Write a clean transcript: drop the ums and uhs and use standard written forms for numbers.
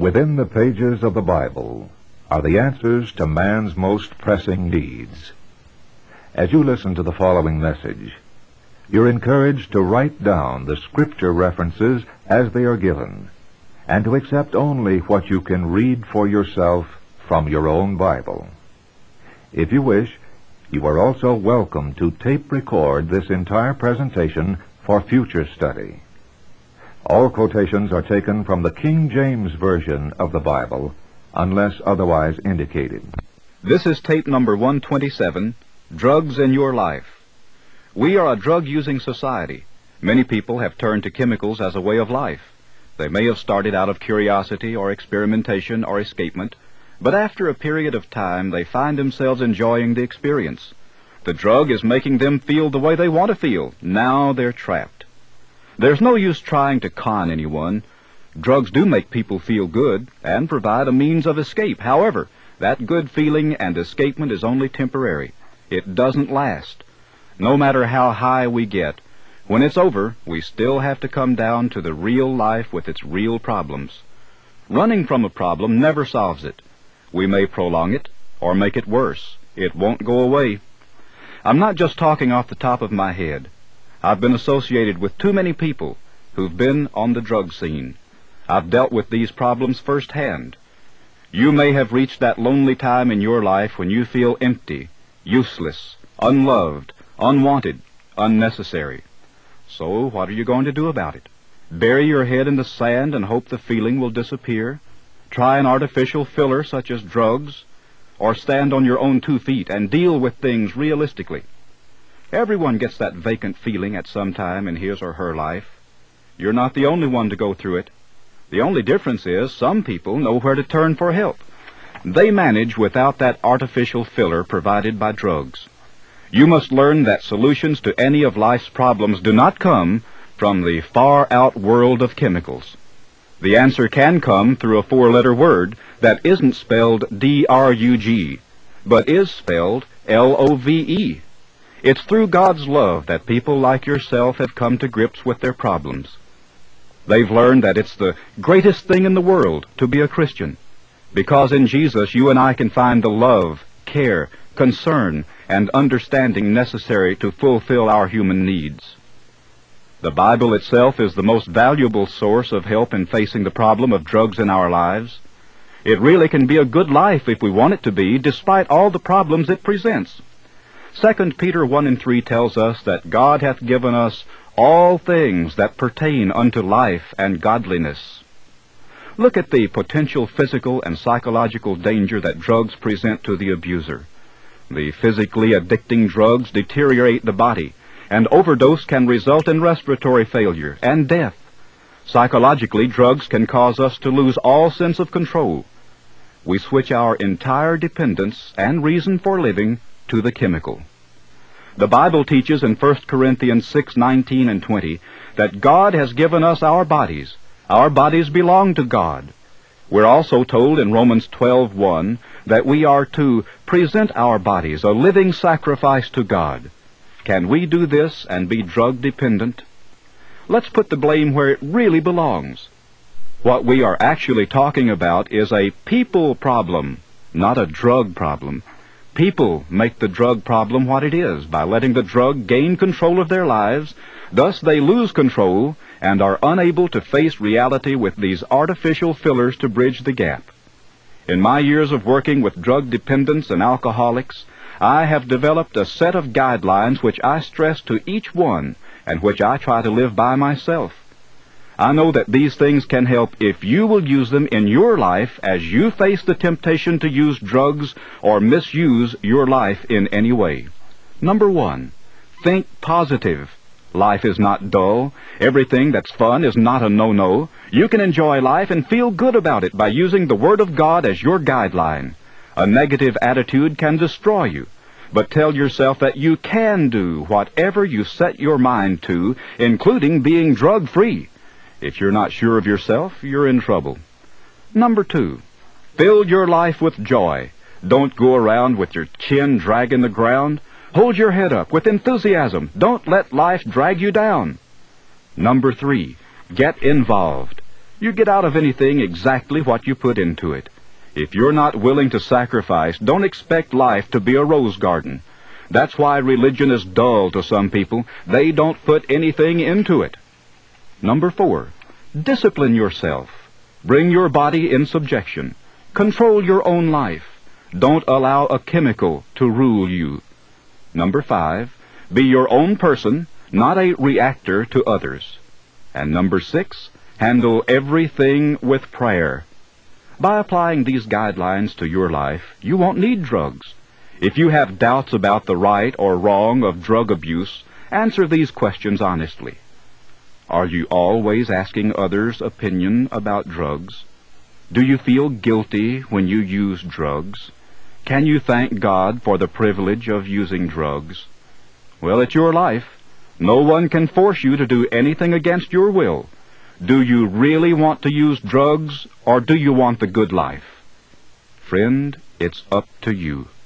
Within the pages of the Bible are the answers to man's most pressing needs. As you listen to the following message, you're encouraged to write down the scripture references as they are given, and to accept only what you can read for yourself from your own Bible. If you wish, you are also welcome to tape record this entire presentation for future study. All quotations are taken from the King James Version of the Bible, unless otherwise indicated. This is tape number 127, Drugs in Your Life. We are a drug-using society. Many people have turned to chemicals as a way of life. They may have started out of curiosity or experimentation or escapement, but after a period of time they find themselves enjoying the experience. The drug is making them feel the way they want to feel. Now they're trapped. There's no use trying to con anyone. Drugs do make people feel good and provide a means of escape. However, that good feeling and escapement is only temporary. It doesn't last. No matter how high we get, when it's over, we still have to come down to the real life with its real problems. Running from a problem never solves it. We may prolong it or make it worse. It won't go away. I'm not just talking off the top of my head. I've been associated with too many people who've been on the drug scene. I've dealt with these problems firsthand. You may have reached that lonely time in your life when you feel empty, useless, unloved, unwanted, unnecessary. So what are you going to do about it? Bury your head in the sand and hope the feeling will disappear? Try an artificial filler such as drugs? Or stand on your own 2 feet and deal with things realistically? Everyone gets that vacant feeling at some time in his or her life. You're not the only one to go through it. The only difference is some people know where to turn for help. They manage without that artificial filler provided by drugs. You must learn that solutions to any of life's problems do not come from the far-out world of chemicals. The answer can come through a 4-letter word that isn't spelled D-R-U-G, but is spelled L-O-V-E. It's through God's love that people like yourself have come to grips with their problems. They've learned that it's the greatest thing in the world to be a Christian, because in Jesus you and I can find the love, care, concern, and understanding necessary to fulfill our human needs. The Bible itself is the most valuable source of help in facing the problem of drugs in our lives. It really can be a good life if we want it to be, despite all the problems it presents. 2 Peter 1:3 tells us that God hath given us all things that pertain unto life and godliness. Look at the potential physical and psychological danger that drugs present to the abuser. The physically addicting drugs deteriorate the body, and overdose can result in respiratory failure and death. Psychologically, drugs can cause us to lose all sense of control. We switch our entire dependence and reason for living to the chemical. The Bible teaches in 1 Corinthians 6:19 and 20 that God has given us our bodies. Our bodies belong to God. We're also told in Romans 12:1 that we are to present our bodies a living sacrifice to God. Can we do this and be drug dependent? Let's put the blame where it really belongs. What we are actually talking about is a people problem, not a drug problem. People make the drug problem what it is by letting the drug gain control of their lives. Thus they lose control and are unable to face reality with these artificial fillers to bridge the gap. In my years of working with drug dependents and alcoholics, I have developed a set of guidelines which I stress to each one and which I try to live by myself. I know that these things can help if you will use them in your life as you face the temptation to use drugs or misuse your life in any way. Number 1, think positive. Life is not dull. Everything that's fun is not a no-no. You can enjoy life and feel good about it by using the Word of God as your guideline. A negative attitude can destroy you, but tell yourself that you can do whatever you set your mind to, including being drug-free. If you're not sure of yourself, you're in trouble. Number 2, fill your life with joy. Don't go around with your chin dragging the ground. Hold your head up with enthusiasm. Don't let life drag you down. Number 3, get involved. You get out of anything exactly what you put into it. If you're not willing to sacrifice, don't expect life to be a rose garden. That's why religion is dull to some people. They don't put anything into it. Number 4, discipline yourself. Bring your body in subjection. Control your own life. Don't allow a chemical to rule you. Number 5, be your own person, not a reactor to others. And number 6, handle everything with prayer. By applying these guidelines to your life, you won't need drugs. If you have doubts about the right or wrong of drug abuse, answer these questions honestly. Are you always asking others' opinion about drugs? Do you feel guilty when you use drugs? Can you thank God for the privilege of using drugs? Well, it's your life. No one can force you to do anything against your will. Do you really want to use drugs, or do you want the good life? Friend, it's up to you.